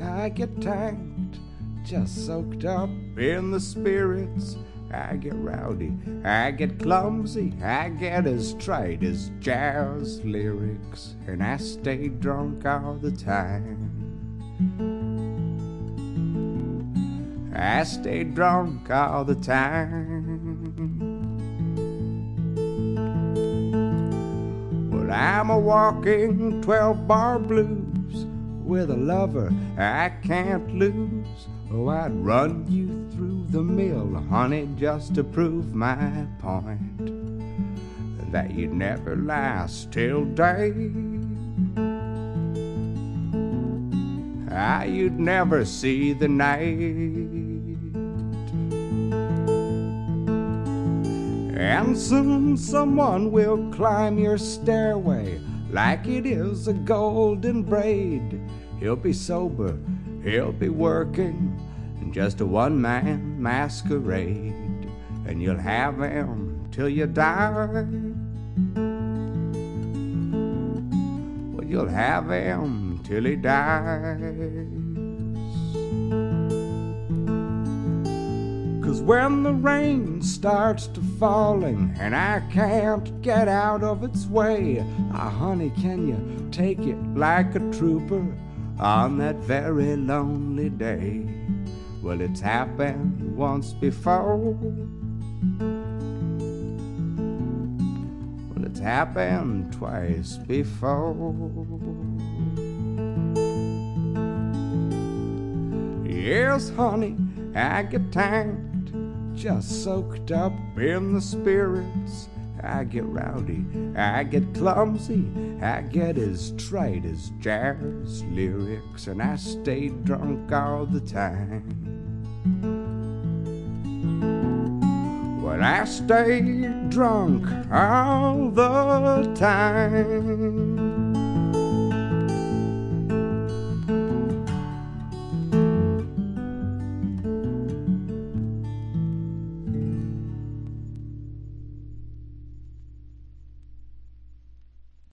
I get tanked, just soaked up in the spirits. I get rowdy, I get clumsy, I get as trite as jazz lyrics, and I stay drunk all the time. I stay drunk all the time. Well, I'm a walking 12-bar blues with a lover I can't lose. Oh, I'd run you through the mill, honey, just to prove my point, that you'd never last till day. You'd never see the night. And soon someone will climb your stairway like it is a golden braid. He'll be sober, he'll be working in just a one-man masquerade, and you'll have him till you die. Well, you'll have him till he dies. 'Cause when the rain starts to falling and I can't get out of its way, honey, can you take it like a trooper on that very lonely day? Well, it's happened once before. Well, it's happened twice before. Yes, honey, I get tanked, just soaked up in the spirits. I get rowdy, I get clumsy, I get as trite as jazz lyrics, and I stay drunk all the time. Well, I stay drunk all the time.